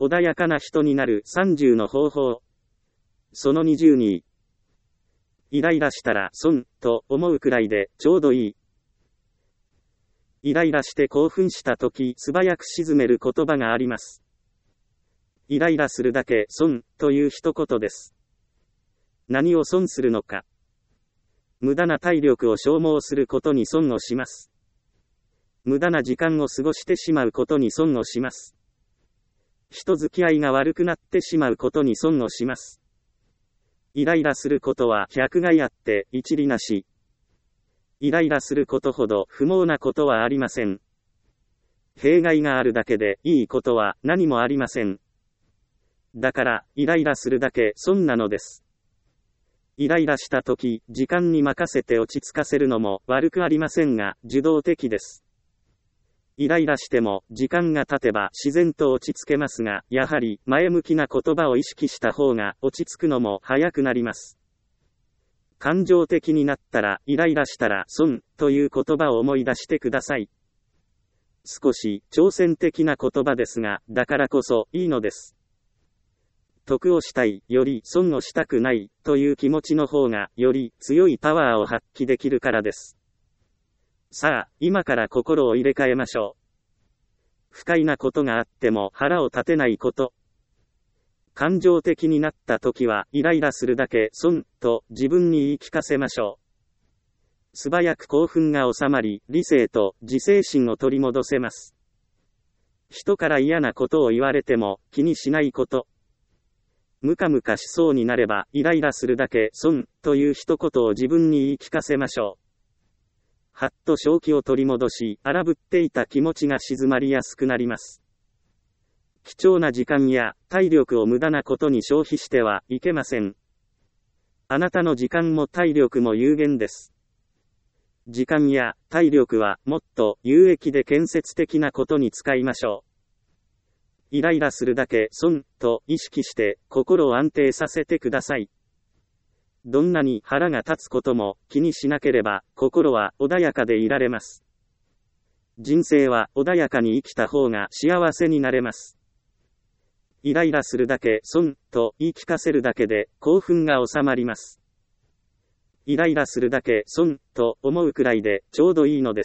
穏やかな人になる30の方法。その20に、イライラしたら損と思うくらいでちょうどいい。イライラして興奮したとき素早く沈める言葉があります。イライラするだけ損という一言です。何を損するのか。無駄な体力を消耗することに損をします。無駄な時間を過ごしてしまうことに損をします。人付き合いが悪くなってしまうことに損をします。イライラすることは百害あって一利なし。イライラすることほど不毛なことはありません。弊害があるだけでいいことは何もありません。だから、イライラするだけ損なのです。イライラしたとき、時間に任せて落ち着かせるのも悪くありませんが、受動的です。イライラしても、時間が経てば自然と落ち着けますが、やはり、前向きな言葉を意識した方が落ち着くのも早くなります。感情的になったら、イライラしたら損という言葉を思い出してください。少し挑戦的な言葉ですが、だからこそいいのです。得をしたいより損をしたくないという気持ちの方がより強いパワーを発揮できるからです。さあ、今から心を入れ替えましょう。不快なことがあっても腹を立てないこと。感情的になった時はイライラするだけ損と自分に言い聞かせましょう。素早く興奮が収まり、理性と自制心を取り戻せます。人から嫌なことを言われても気にしないこと。ムカムカしそうになればイライラするだけ損という一言を自分に言い聞かせましょう。はっと正気を取り戻し、荒ぶっていた気持ちが静まりやすくなります。貴重な時間や体力を無駄なことに消費してはいけません。あなたの時間も体力も有限です。時間や体力はもっと有益で建設的なことに使いましょう。イライラするだけ損と意識して心を安定させてください。どんなに腹が立つことも気にしなければ心は穏やかでいられます。人生は穏やかに生きた方が幸せになれます。イライラするだけ損と言い聞かせるだけで興奮が収まります。イライラするだけ損と思うくらいでちょうどいいのです。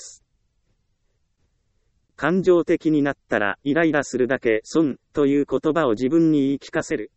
感情的になったらイライラするだけ損という言葉を自分に言い聞かせる。